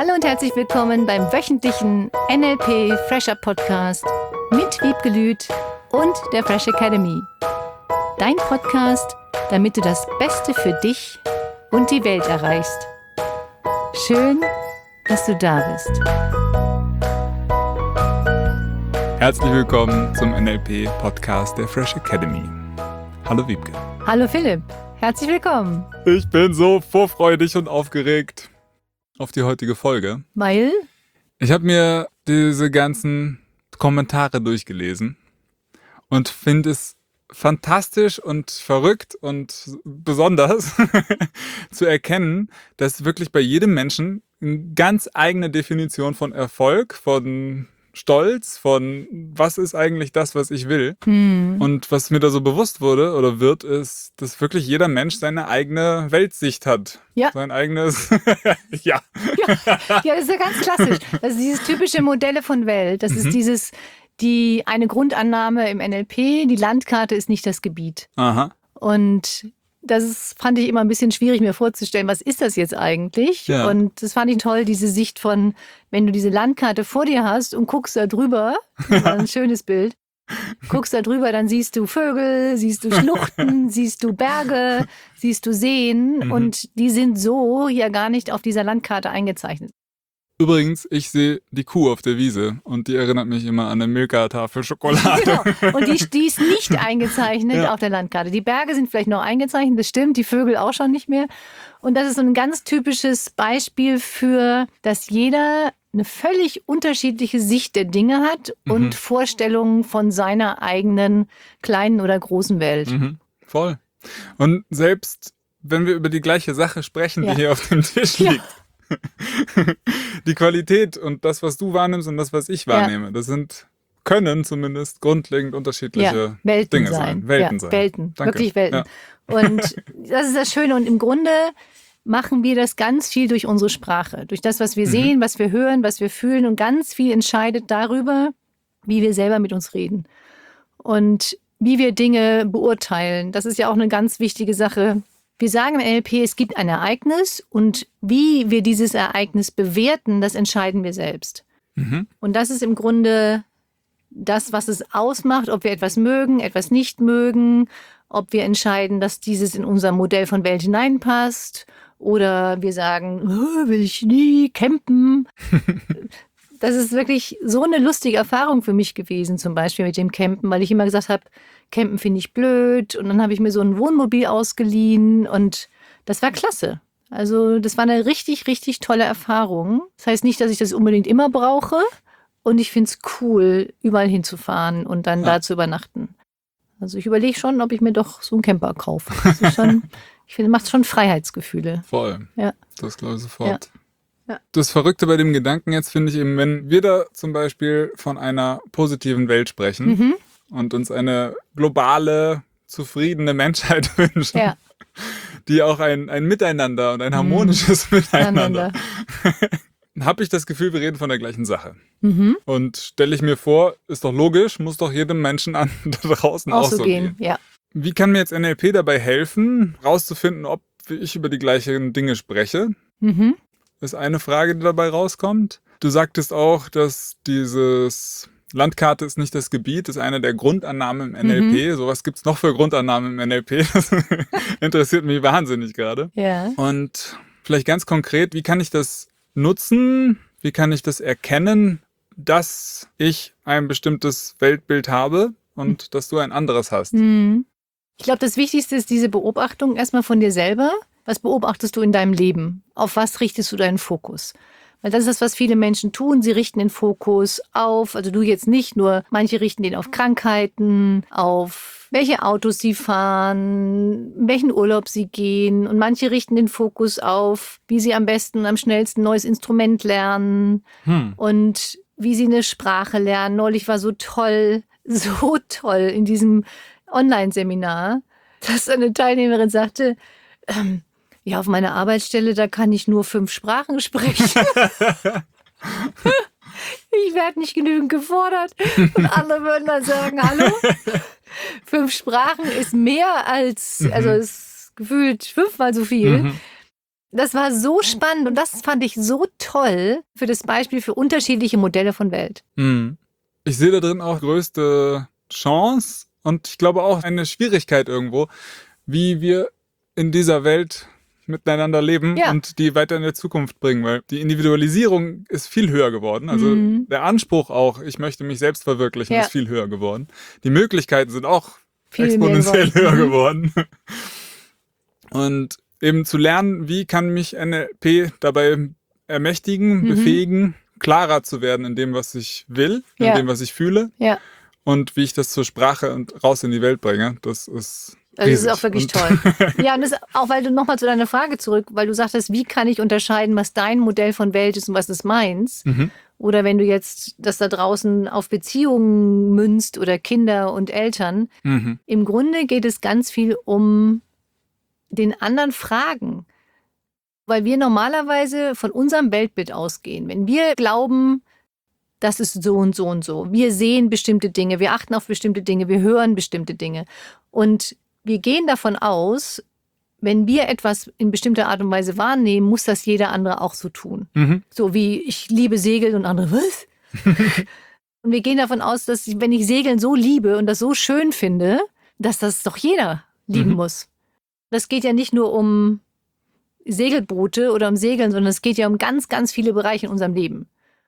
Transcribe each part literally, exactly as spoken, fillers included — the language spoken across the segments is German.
Hallo und herzlich willkommen beim wöchentlichen N L P Fresher Podcast mit Wiebke Lüth und der Fresh Academy. Dein Podcast, damit du das Beste für dich und die Welt erreichst. Schön, dass du da bist. Herzlich willkommen zum N L P Podcast der Fresh Academy. Hallo Wiebke. Hallo Philipp, herzlich willkommen. Ich bin so vorfreudig und aufgeregt auf die heutige Folge. Weil? Ich habe mir diese ganzen Kommentare durchgelesen und finde es fantastisch und verrückt und besonders zu erkennen, dass wirklich bei jedem Menschen eine ganz eigene Definition von Erfolg, von Stolz, von was ist eigentlich das, was ich will. Hm. Und was mir da so bewusst wurde oder wird, ist, dass wirklich jeder Mensch seine eigene Weltsicht hat. Ja. Sein eigenes, ja. ja. Ja, das ist ja ganz klassisch. Das ist dieses typische Modelle von Welt. Das Mhm. ist dieses, die eine Grundannahme im N L P, die Landkarte ist nicht das Gebiet. Aha. Und das ist, fand ich immer ein bisschen schwierig, mir vorzustellen, was ist das jetzt eigentlich? Ja. Und das fand ich toll, diese Sicht von, wenn du diese Landkarte vor dir hast und guckst da drüber, das war ein schönes Bild, guckst da drüber, dann siehst du Vögel, siehst du Schluchten, siehst du Berge, siehst du Seen Mhm. und die sind so ja gar nicht auf dieser Landkarte eingezeichnet. Übrigens, ich sehe die Kuh auf der Wiese und die erinnert mich immer an eine Milka-Tafel Schokolade. Genau. Und die, die ist nicht eingezeichnet Ja. auf der Landkarte. Die Berge sind vielleicht noch eingezeichnet, das stimmt, die Vögel auch schon nicht mehr. Und das ist so ein ganz typisches Beispiel für, dass jeder eine völlig unterschiedliche Sicht der Dinge hat und Mhm. Vorstellungen von seiner eigenen kleinen oder großen Welt. Mhm. Voll. Und selbst wenn wir über die gleiche Sache sprechen, Ja. die hier auf dem Tisch Ja. liegt, die Qualität und das, was du wahrnimmst und das, was ich wahrnehme, das sind, können zumindest grundlegend unterschiedliche Ja, Welten Dinge sein. sein. Welten ja, sein. Welten, Danke. wirklich Welten. Und das ist das Schöne. Und im Grunde machen wir das ganz viel durch unsere Sprache, durch das, was wir Mhm. sehen, was wir hören, was wir fühlen. Und ganz viel entscheidet darüber, wie wir selber mit uns reden und wie wir Dinge beurteilen. Das ist ja auch eine ganz wichtige Sache. Wir sagen im N L P, es gibt ein Ereignis und wie wir dieses Ereignis bewerten, das entscheiden wir selbst. Mhm. Und das ist im Grunde das, was es ausmacht, ob wir etwas mögen, etwas nicht mögen, ob wir entscheiden, dass dieses in unser Modell von Welt hineinpasst oder wir sagen, "Oh, will ich nie campen." Das ist wirklich so eine lustige Erfahrung für mich gewesen, zum Beispiel mit dem Campen, weil ich immer gesagt habe, Campen finde ich blöd. Und dann habe ich mir so ein Wohnmobil ausgeliehen und das war klasse. Also das war eine richtig, richtig tolle Erfahrung. Das heißt nicht, dass ich das unbedingt immer brauche. Und ich finde es cool, überall hinzufahren und dann Ja. da zu übernachten. Also ich überlege schon, ob ich mir doch so einen Camper kaufe. Das ist schon, ich finde, macht schon Freiheitsgefühle. Voll. Ja. Das glaube ich sofort. Ja. Das Verrückte bei dem Gedanken jetzt finde ich eben, wenn wir da zum Beispiel von einer positiven Welt sprechen Mhm. und uns eine globale, zufriedene Menschheit wünschen, Ja. die auch ein, ein Miteinander und ein harmonisches Miteinander, habe ich das Gefühl, wir reden von der gleichen Sache. Mhm. Und stelle ich mir vor, ist doch logisch, muss doch jedem Menschen an, da draußen Auch auch so so gehen. gehen. Ja. Wie kann mir jetzt N L P dabei helfen, rauszufinden, ob ich über die gleichen Dinge spreche? Mhm. Ist eine Frage, die dabei rauskommt. Du sagtest auch, dass dieses Landkarte ist nicht das Gebiet, ist eine der Grundannahmen im N L P. Mhm. So was gibt es noch für Grundannahmen im N L P? Das interessiert mich wahnsinnig gerade. Ja. Und vielleicht ganz konkret, wie kann ich das nutzen? Wie kann ich das erkennen, dass ich ein bestimmtes Weltbild habe und dass du ein anderes hast? Mhm. Ich glaube, das Wichtigste ist diese Beobachtung erstmal von dir selber. Was beobachtest du in deinem Leben? Auf was richtest du deinen Fokus? Weil das ist das, was viele Menschen tun. Sie richten den Fokus auf, also du jetzt nicht, nur manche richten den auf Krankheiten, auf welche Autos sie fahren, in welchen Urlaub sie gehen. Und manche richten den Fokus auf, wie sie am besten, am schnellsten ein neues Instrument lernen Hm. und wie sie eine Sprache lernen. Neulich war so toll, so toll in diesem Online-Seminar, dass eine Teilnehmerin sagte, ähm, ja, auf meiner Arbeitsstelle, da kann ich nur fünf Sprachen sprechen. Ich werde nicht genügend gefordert. Und andere würden dann sagen, hallo, fünf Sprachen ist mehr als, also ist gefühlt fünfmal so viel. Mhm. Das war so spannend und das fand ich so toll für das Beispiel für unterschiedliche Modelle von Welt. Mhm. Ich sehe da drin auch größte Chance und ich glaube auch eine Schwierigkeit irgendwo, wie wir in dieser Welt miteinander leben Ja. und die weiter in der Zukunft bringen, weil die Individualisierung ist viel höher geworden. Also Mhm. der Anspruch auch, ich möchte mich selbst verwirklichen, Ja. ist viel höher geworden. Die Möglichkeiten sind auch Viel mehr exponentiell geworden. höher Mhm. geworden. Und eben zu lernen, wie kann mich N L P dabei ermächtigen, Mhm. befähigen, klarer zu werden in dem, was ich will, in Ja. dem, was ich fühle Ja, und wie ich das zur Sprache und raus in die Welt bringe. Das ist das ist riesig. auch wirklich Und toll. Ja, und das auch, weil du nochmal zu deiner Frage zurück, weil du sagtest, wie kann ich unterscheiden, was dein Modell von Welt ist und was ist meins? Mhm. Oder wenn du jetzt das da draußen auf Beziehungen münzt oder Kinder und Eltern. Mhm. Im Grunde geht es ganz viel um den anderen Fragen. Weil wir normalerweise von unserem Weltbild ausgehen. Wenn wir glauben, das ist so und so und so. Wir sehen bestimmte Dinge, wir achten auf bestimmte Dinge, wir hören bestimmte Dinge. Und wir gehen davon aus, wenn wir etwas in bestimmter Art und Weise wahrnehmen, muss das jeder andere auch so tun. Mhm. So wie ich liebe Segeln und andere, was? Und wir gehen davon aus, dass wenn ich Segeln so liebe und das so schön finde, dass das doch jeder lieben Mhm. muss. Das geht ja nicht nur um Segelboote oder um Segeln, sondern es geht ja um ganz, ganz viele Bereiche in unserem Leben.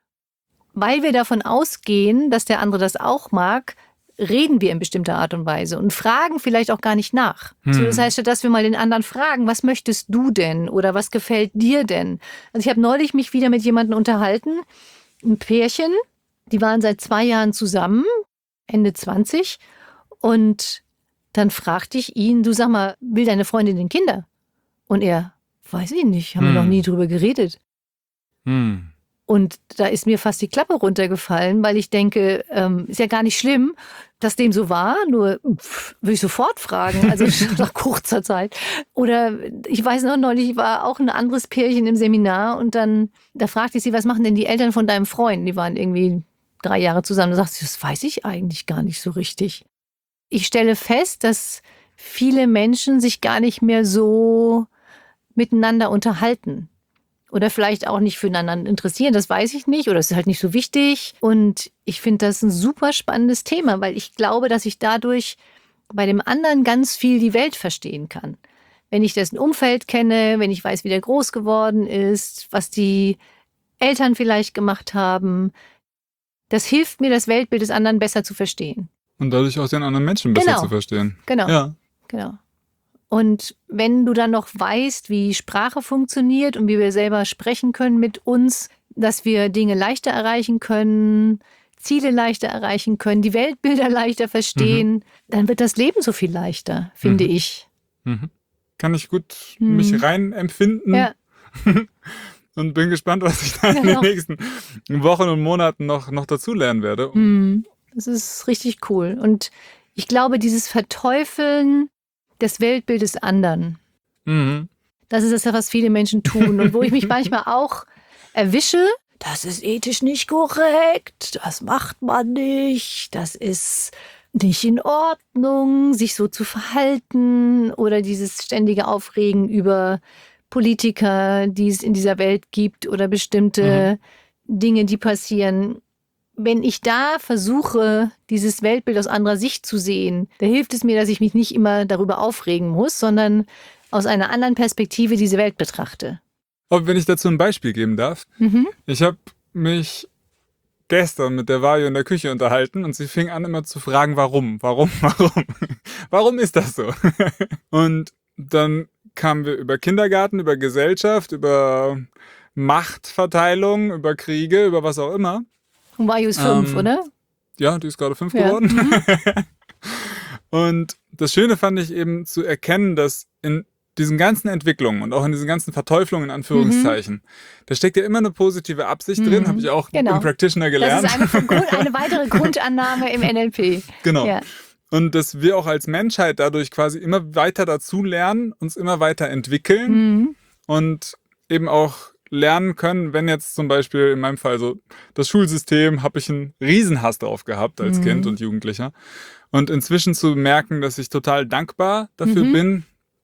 Weil wir davon ausgehen, dass der andere das auch mag, reden wir in bestimmter Art und Weise und fragen vielleicht auch gar nicht nach. Hm. So, das heißt, statt dass wir mal den anderen fragen, was möchtest du denn oder was gefällt dir denn? Also ich habe neulich mich wieder mit jemandem unterhalten, ein Pärchen, die waren seit zwei Jahren zusammen, Ende zwanzig, und dann fragte ich ihn, du sag mal, will deine Freundin denn Kinder? Und er, weiß ich nicht, haben wir Hm. noch nie drüber geredet. Hm. Und da ist mir fast die Klappe runtergefallen, weil ich denke, ähm, ist ja gar nicht schlimm, dass dem so war, nur pff, würde ich sofort fragen, also nach kurzer Zeit. Oder ich weiß noch, neulich war auch ein anderes Pärchen im Seminar und dann, da fragte ich sie, was machen denn die Eltern von deinem Freund? Die waren irgendwie drei Jahre zusammen. Da sagt sie, das weiß ich eigentlich gar nicht so richtig. Ich stelle fest, dass viele Menschen sich gar nicht mehr so miteinander unterhalten. Oder vielleicht auch nicht füreinander interessieren, das weiß ich nicht. Oder es ist halt nicht so wichtig. Und ich finde das ein super spannendes Thema, weil ich glaube, dass ich dadurch bei dem anderen ganz viel die Welt verstehen kann. Wenn ich dessen Umfeld kenne, wenn ich weiß, wie der groß geworden ist, was die Eltern vielleicht gemacht haben. Das hilft mir, das Weltbild des anderen besser zu verstehen. Und dadurch auch den anderen Menschen besser Genau. zu verstehen. Genau. Ja. Genau. Und wenn du dann noch weißt, wie Sprache funktioniert und wie wir selber sprechen können mit uns, dass wir Dinge leichter erreichen können, Ziele leichter erreichen können, die Weltbilder leichter verstehen, mhm. dann wird das Leben so viel leichter, finde Mhm. ich. Mhm. Kann ich gut Mhm. mich rein empfinden. Ja. Und bin gespannt, was ich da in Genau. den nächsten Wochen und Monaten noch, noch dazulernen werde. Mhm. Das ist richtig cool. Und ich glaube, dieses Verteufeln des Weltbildes anderen, Mhm. das ist das, was viele Menschen tun. Und wo ich mich manchmal auch erwische, das ist ethisch nicht korrekt, das macht man nicht, das ist nicht in Ordnung, sich so zu verhalten oder dieses ständige Aufregen über Politiker, die es in dieser Welt gibt oder bestimmte mhm. Dinge, die passieren. Wenn ich da versuche, dieses Weltbild aus anderer Sicht zu sehen, da hilft es mir, dass ich mich nicht immer darüber aufregen muss, sondern aus einer anderen Perspektive diese Welt betrachte. Aber wenn ich dazu ein Beispiel geben darf. Mhm. Ich habe mich gestern mit der Vajo in der Küche unterhalten und sie fing an immer zu fragen, warum, warum, warum, warum ist das so? Und dann kamen wir über Kindergarten, über Gesellschaft, über Machtverteilung, über Kriege, über was auch immer. Und Vajo ist fünf, Ähm, oder? Ja, die ist gerade fünf Ja. geworden. Mhm. Und das Schöne fand ich eben zu erkennen, dass in diesen ganzen Entwicklungen und auch in diesen ganzen Verteuflungen in Anführungszeichen, da steckt ja immer eine positive Absicht Mhm. drin, habe ich auch Genau. im Practitioner gelernt. Das ist eine, von Grund, eine weitere Grundannahme im N L P. Genau. Ja. Und dass wir auch als Menschheit dadurch quasi immer weiter dazu lernen, uns immer weiter entwickeln Mhm. und eben auch lernen können, wenn jetzt zum Beispiel in meinem Fall so das Schulsystem, habe ich einen Riesenhass drauf gehabt als Mhm. Kind und Jugendlicher. Und inzwischen zu merken, dass ich total dankbar dafür Mhm. bin,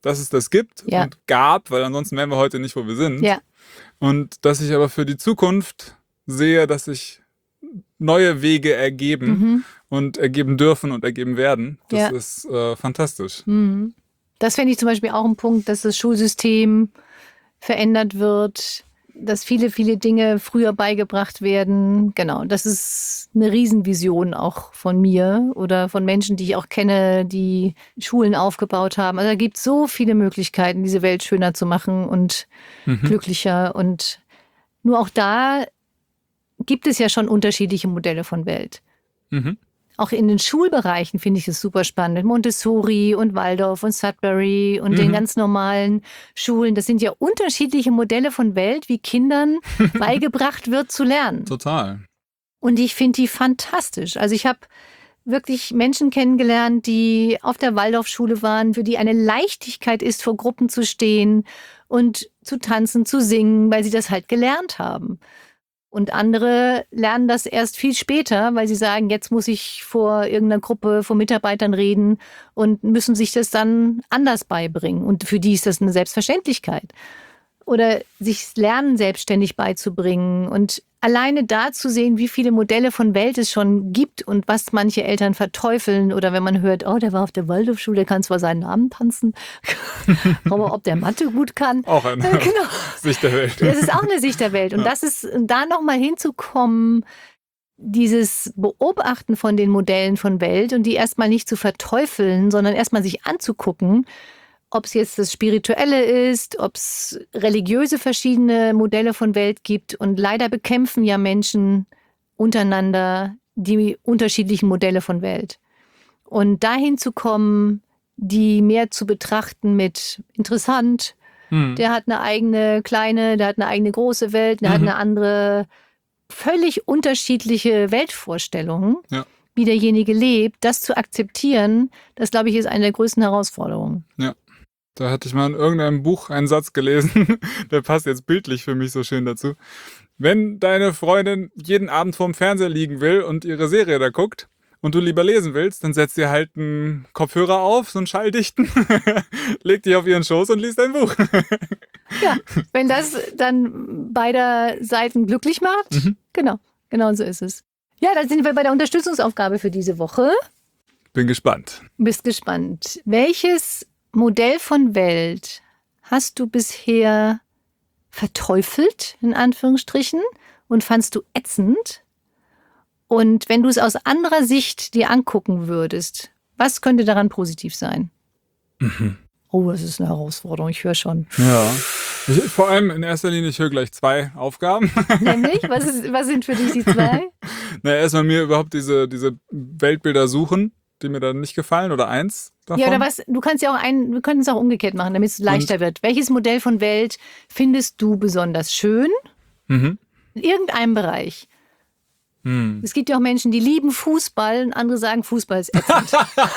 dass es das gibt Ja. und gab, weil ansonsten wären wir heute nicht, wo wir sind. Ja. Und dass ich aber für die Zukunft sehe, dass sich neue Wege ergeben Mhm. und ergeben dürfen und ergeben werden. Das Ja. ist äh, fantastisch. Mhm. Das fände ich zum Beispiel auch ein Punkt, dass das Schulsystem verändert wird, dass viele, viele Dinge früher beigebracht werden. Genau, das ist eine Riesenvision auch von mir oder von Menschen, die ich auch kenne, die Schulen aufgebaut haben. Also da gibt es so viele Möglichkeiten, diese Welt schöner zu machen und Mhm. glücklicher. Und nur auch da gibt es ja schon unterschiedliche Modelle von Welt. Mhm. Auch in den Schulbereichen finde ich es super spannend. Montessori und Waldorf und Sudbury und Mhm. den ganz normalen Schulen. Das sind ja unterschiedliche Modelle von Welt, wie Kindern beigebracht wird zu lernen. Total. Und ich finde die fantastisch. Also ich habe wirklich Menschen kennengelernt, die auf der Waldorfschule waren, für die eine Leichtigkeit ist, vor Gruppen zu stehen und zu tanzen, zu singen, weil sie das halt gelernt haben. Und andere lernen das erst viel später, weil sie sagen, jetzt muss ich vor irgendeiner Gruppe von Mitarbeitern reden und müssen sich das dann anders beibringen. Und für die ist das eine Selbstverständlichkeit. Oder sich Lernen selbstständig beizubringen. Und alleine da zu sehen, wie viele Modelle von Welt es schon gibt und was manche Eltern verteufeln. Oder wenn man hört, oh, der war auf der Waldorfschule, der kann zwar seinen Namen tanzen, aber ob der Mathe gut kann. Auch eine Genau. Sicht der Welt. Das ist auch eine Sicht der Welt. Und Ja. das ist, da nochmal hinzukommen, dieses Beobachten von den Modellen von Welt und die erstmal nicht zu verteufeln, sondern erstmal sich anzugucken, ob es jetzt das Spirituelle ist, ob es religiöse verschiedene Modelle von Welt gibt. Und leider bekämpfen ja Menschen untereinander die unterschiedlichen Modelle von Welt. Und dahin zu kommen, die mehr zu betrachten mit interessant, Mhm. der hat eine eigene kleine, der hat eine eigene große Welt, der Mhm. hat eine andere, völlig unterschiedliche Weltvorstellungen, Ja. wie derjenige lebt. Das zu akzeptieren, das, glaube ich, ist eine der größten Herausforderungen. Ja. Da hatte ich mal in irgendeinem Buch einen Satz gelesen, der passt jetzt bildlich für mich so schön dazu. Wenn deine Freundin jeden Abend vorm Fernseher liegen will und ihre Serie da guckt und du lieber lesen willst, dann setzt dir halt einen Kopfhörer auf, so einen schalldichten, leg dich auf ihren Schoß und liest dein Buch. Ja, wenn das dann beider Seiten glücklich macht, Mhm. genau, genau so ist es. Ja, dann sind wir bei der Unterstützungsaufgabe für diese Woche. Bin gespannt. Bist gespannt. Welches Modell von Welt hast du bisher verteufelt, in Anführungsstrichen, und fandst du ätzend? Und wenn du es aus anderer Sicht dir angucken würdest, was könnte daran positiv sein? Mhm. Oh, das ist eine Herausforderung, ich höre schon. Ja. Ich, vor allem in erster Linie, ich höre gleich zwei Aufgaben. Nämlich, was, ist, was sind für dich die zwei? Na, erstmal mir überhaupt diese, diese Weltbilder suchen, die mir dann nicht gefallen, oder eins davon. Ja, oder was? Du kannst ja auch ein, wir können es auch umgekehrt machen, damit es leichter wird. Welches Modell von Welt findest du besonders schön? Mhm. In irgendeinem Bereich. Hm. Es gibt ja auch Menschen, die lieben Fußball und andere sagen, Fußball ist ätzend.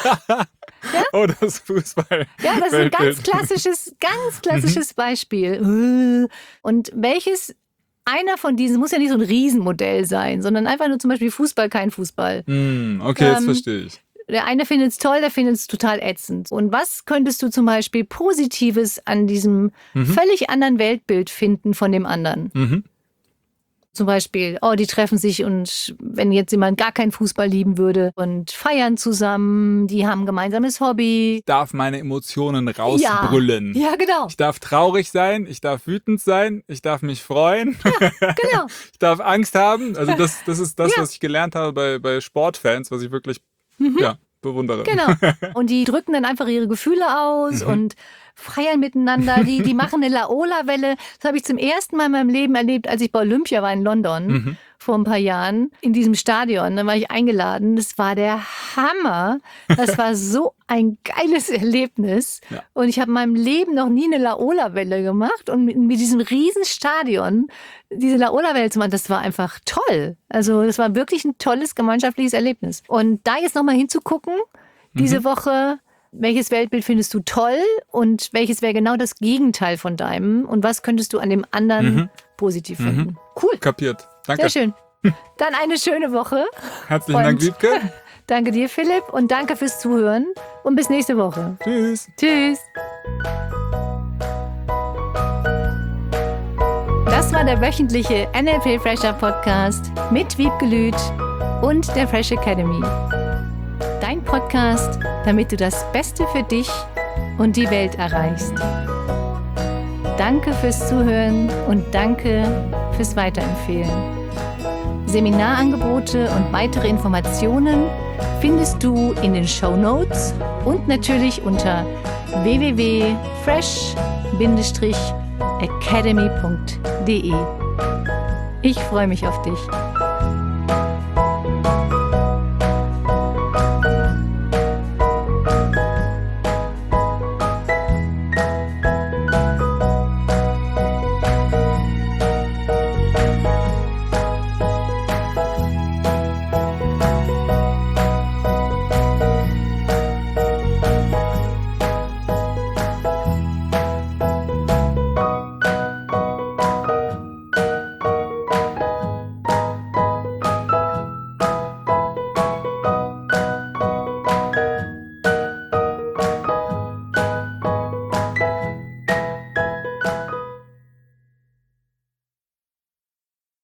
Oh, das Fußball. Ja, das ist ein ganz Weltbild. klassisches, ganz klassisches Beispiel. Und welches, einer von diesen, muss ja nicht so ein Riesenmodell sein, sondern einfach nur zum Beispiel Fußball, kein Fußball. Hm, okay, jetzt Ähm, verstehe ich. Der eine findet es toll, der findet es total ätzend. Und was könntest du zum Beispiel Positives an diesem Mhm. völlig anderen Weltbild finden von dem anderen? Mhm. Zum Beispiel, oh, die treffen sich und wenn jetzt jemand gar keinen Fußball lieben würde und feiern zusammen, die haben ein gemeinsames Hobby. Ich darf meine Emotionen rausbrüllen. Ja, ja, genau, Ich darf traurig sein, ich darf wütend sein, ich darf mich freuen, genau. ich darf Angst haben. Also das, das ist das, Ja. was ich gelernt habe bei, bei Sportfans, was ich wirklich ja, bewundere. Genau. Und die drücken dann einfach ihre Gefühle aus Mhm. und feiern miteinander. Die, die machen eine Laola-Welle. Das habe ich zum ersten Mal in meinem Leben erlebt, als ich bei Olympia war in London Mhm. vor ein paar Jahren in diesem Stadion. Da war ich eingeladen. Das war der Hammer. Das war so ein geiles Erlebnis. Ja. Und ich habe in meinem Leben noch nie eine Laola-Welle gemacht. Und mit, mit diesem riesen Stadion diese Laola-Welle zu machen, das war einfach toll. Also das war wirklich ein tolles gemeinschaftliches Erlebnis. Und da jetzt nochmal hinzugucken, diese Mhm. Woche, welches Weltbild findest du toll und welches wäre genau das Gegenteil von deinem und was könntest du an dem anderen Mhm. positiv Mhm. finden? Cool, Kapiert. Danke. sehr schön. Dann eine schöne Woche. Herzlichen Und- Dank, Wiebke. Danke dir, Philipp, und danke fürs Zuhören und bis nächste Woche. Tschüss. Tschüss. der wöchentliche N L P Fresher Podcast mit Wiebke Lüth und der Fresh Academy. Dein Podcast, damit du das Beste für dich und die Welt erreichst. Danke fürs Zuhören und danke fürs Weiterempfehlen. Seminarangebote und weitere Informationen findest du in den Shownotes und natürlich unter w w w punkt fresh academy punkt d e. Ich freue mich auf dich.